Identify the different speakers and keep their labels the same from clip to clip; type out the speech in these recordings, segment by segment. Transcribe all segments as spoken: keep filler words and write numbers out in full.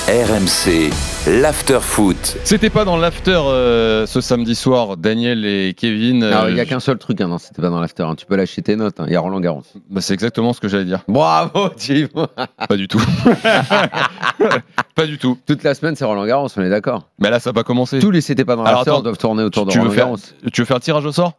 Speaker 1: R M C, l'after foot.
Speaker 2: C'était pas dans l'after euh, ce samedi soir, Daniel et Kevin.
Speaker 3: Alors, il n'y a
Speaker 2: je...
Speaker 3: qu'un seul truc, hein, non, c'était pas dans l'after. Hein. Tu peux lâcher tes notes. Il hein. y a Roland Garros.
Speaker 2: Bah, c'est exactement ce que j'allais dire.
Speaker 3: Bravo, Jim.
Speaker 2: Pas du tout. Pas du tout.
Speaker 3: Toute la semaine, c'est Roland Garros, on est d'accord.
Speaker 2: Mais là, ça n'a pas commencé.
Speaker 3: Tous les c'était pas dans
Speaker 2: Alors,
Speaker 3: l'after
Speaker 2: attends,
Speaker 3: doivent tourner autour
Speaker 2: tu
Speaker 3: de
Speaker 2: veux
Speaker 3: Roland
Speaker 2: faire,
Speaker 3: Garros.
Speaker 2: Tu veux faire le tirage au sort?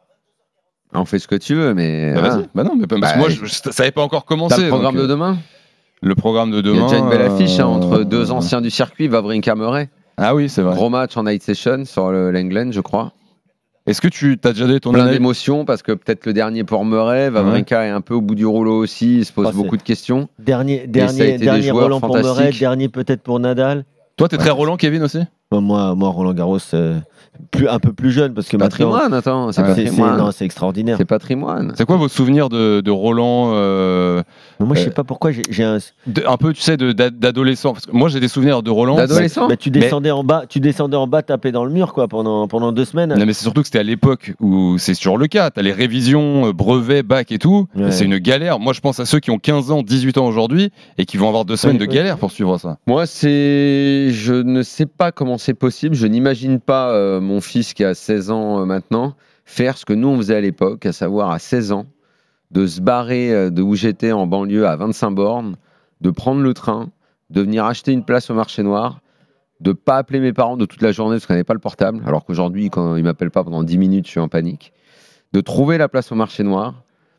Speaker 3: On fait ce que tu veux, mais.
Speaker 2: Bah,
Speaker 3: hein.
Speaker 2: vas-y. Bah non, mais parce
Speaker 3: Bah,
Speaker 2: que moi, je, je, ça n'avait pas encore commencé.
Speaker 3: T'as le programme
Speaker 2: donc,
Speaker 3: de demain?
Speaker 2: Le programme de demain.
Speaker 3: Il y a déjà une belle affiche hein, entre
Speaker 2: euh,
Speaker 3: deux anciens du circuit, Wawrinka Murray.
Speaker 2: Ah oui, c'est vrai.
Speaker 3: Gros match en night session sur le l'England, je crois.
Speaker 2: Est-ce que tu as déjà donné ton
Speaker 3: Plein
Speaker 2: analyse?
Speaker 3: d'émotions parce que peut-être le dernier pour Murray, Wawrinka ouais. est un peu au bout du rouleau aussi, il se pose
Speaker 4: oh,
Speaker 3: beaucoup de questions.
Speaker 4: Dernier, dernier, dernier Roland pour Murray, dernier peut-être pour Nadal.
Speaker 2: Toi, t'es ouais. très Roland, Kevin aussi?
Speaker 4: Moi, moi, Roland Garros, euh, plus, un peu plus jeune parce que
Speaker 3: patrimoine,
Speaker 4: maintenant,
Speaker 3: attends, c'est
Speaker 4: ah,
Speaker 3: patrimoine.
Speaker 4: C'est, non, c'est extraordinaire.
Speaker 3: C'est patrimoine.
Speaker 2: C'est quoi vos souvenirs de, de Roland euh,
Speaker 4: Moi, je sais euh, pas pourquoi j'ai, j'ai un.
Speaker 2: De, un peu, tu sais, de, d'adolescent. Parce que moi, j'ai des souvenirs de Roland.
Speaker 3: D'adolescent.
Speaker 4: Bah, tu descendais mais... en bas, tu descendais en bas, taper dans le mur, quoi, pendant pendant deux semaines.
Speaker 2: Non, mais c'est surtout que c'était à l'époque où c'est sur le cas. T'as les révisions, brevets, bac et tout. Ouais. Et c'est une galère. Moi, je pense à ceux qui ont quinze ans, dix-huit ans aujourd'hui et qui vont avoir deux semaines ouais, de ouais. galère pour suivre ça.
Speaker 3: Moi, c'est, je ne sais pas comment c'est possible. Je n'imagine pas euh, mon fils qui a seize ans euh, maintenant faire ce que nous on faisait à l'époque, à savoir à seize ans, de se barrer euh, de où j'étais en banlieue à vingt-cinq bornes, de prendre le train, de venir acheter une place au marché noir, de pas appeler mes parents de toute la journée parce qu'on n'avait pas le portable, alors qu'aujourd'hui quand ils m'appellent pas pendant dix minutes, je suis en panique, de trouver la place au marché noir,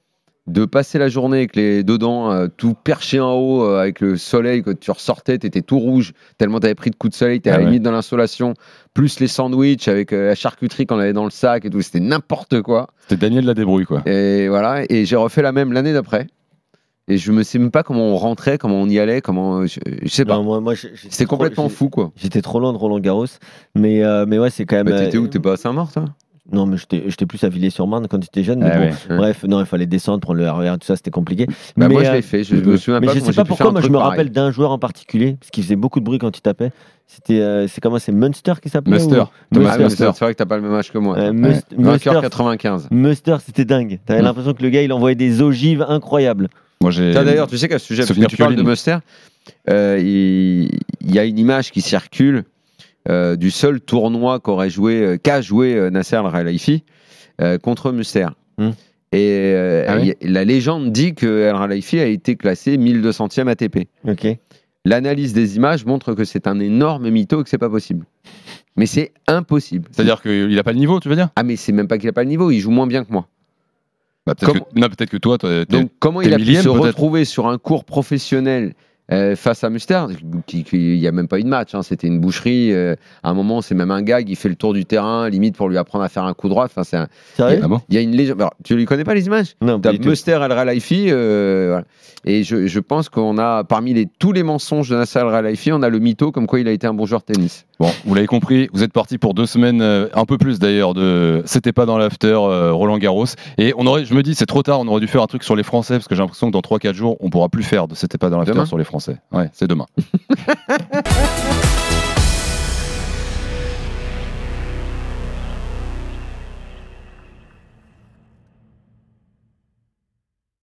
Speaker 3: de passer la journée avec les dedans euh, tout perché en haut euh, avec le soleil, quand tu ressortais t'étais tout rouge tellement t'avais pris de coups de soleil, t'es ah à la ouais. limite dans l'insolation, plus les sandwichs avec euh, la charcuterie qu'on avait dans le sac et tout, c'était n'importe quoi.
Speaker 2: C'était Daniel la débrouille quoi.
Speaker 3: Et voilà, et j'ai refait la même l'année d'après. Et je me sais même pas comment on rentrait, comment on y allait, comment je, je sais pas.
Speaker 4: Non, moi, moi,
Speaker 3: c'était complètement
Speaker 4: trop,
Speaker 3: fou quoi.
Speaker 4: J'étais trop loin de Roland Garros, mais euh, mais ouais c'est quand même.
Speaker 3: Bah, t'étais où? T'es pas à Saint-Maur toi?
Speaker 4: Non, mais j'étais, j'étais plus à Villiers-sur-Marne quand j'étais jeune. Mais
Speaker 2: ah
Speaker 4: bon,
Speaker 2: ouais.
Speaker 4: Bref, non, il fallait descendre, prendre le R E R, tout ça, c'était compliqué.
Speaker 3: Bah
Speaker 4: mais
Speaker 3: moi, je
Speaker 4: euh,
Speaker 3: l'ai fait. Je, je me souviens
Speaker 4: mais
Speaker 3: pas.
Speaker 4: je sais pas pourquoi. Moi, je me rappelle d'un joueur en particulier, parce qu'il faisait beaucoup de bruit quand il tapait. C'était, euh, c'est comment, c'est Munster qui s'appelait?
Speaker 2: Munster.
Speaker 3: Ou... Munster. Ah, Munster. C'est vrai que t'as pas le même âge que moi. Euh, Must- ouais. Munster quatre-vingt-quinze.
Speaker 4: Munster, c'était dingue. T'avais mmh. l'impression que le gars, il envoyait des ogives incroyables.
Speaker 2: Moi, j'ai.
Speaker 3: T'as d'ailleurs, tu sais qu'à ce sujet, parce que tu parles de Munster, euh, il, il y a une image qui circule euh, du seul tournoi qu'aurait joué, euh, qu'a joué euh, Nasser Al-Khelaifi. Euh, contre Munster. Mmh. Et euh, ah oui y, la légende dit que Al-Khelaifi a été classé mille deux centième A T P.
Speaker 4: Okay.
Speaker 3: L'analyse des images montre que c'est un énorme mytho et que c'est pas possible. Mais c'est impossible.
Speaker 2: C'est-à-dire qu'il n'a pas le niveau, tu veux dire?
Speaker 3: Ah mais c'est même pas qu'il a pas le niveau, il joue moins bien que moi.
Speaker 2: Bah, peut-être, comment... que... Non, peut-être que toi, t'es...
Speaker 3: Donc comment il a pu se
Speaker 2: peut-être.
Speaker 3: retrouver sur un cours professionnel Euh, face à Munster, il n'y a même pas eu de match, hein, c'était une boucherie. Euh, à un moment, c'est même un gag, il fait le tour du terrain, limite pour lui apprendre à faire un coup droit. Enfin, c'est un,
Speaker 4: Sérieux?
Speaker 3: Il y a, ah bon il y a une légende. Alors, tu ne connais pas les images?
Speaker 4: Non.
Speaker 3: T'as Munster Al-Khelaifi, euh, voilà. Et je, je pense qu'on a, parmi les, tous les mensonges de Nasser Al-Khelaifi, on a le mytho comme quoi il a été un bon joueur de tennis.
Speaker 2: Bon, vous l'avez compris, vous êtes parti pour deux semaines, euh, un peu plus d'ailleurs, de c'était pas dans l'after euh, Roland Garros. Et on aurait, je me dis, c'est trop tard, on aurait dû faire un truc sur les Français, parce que j'ai l'impression que dans trois quatre jours, on pourra plus faire de c'était pas dans l'after sur les Français. Ouais, c'est demain.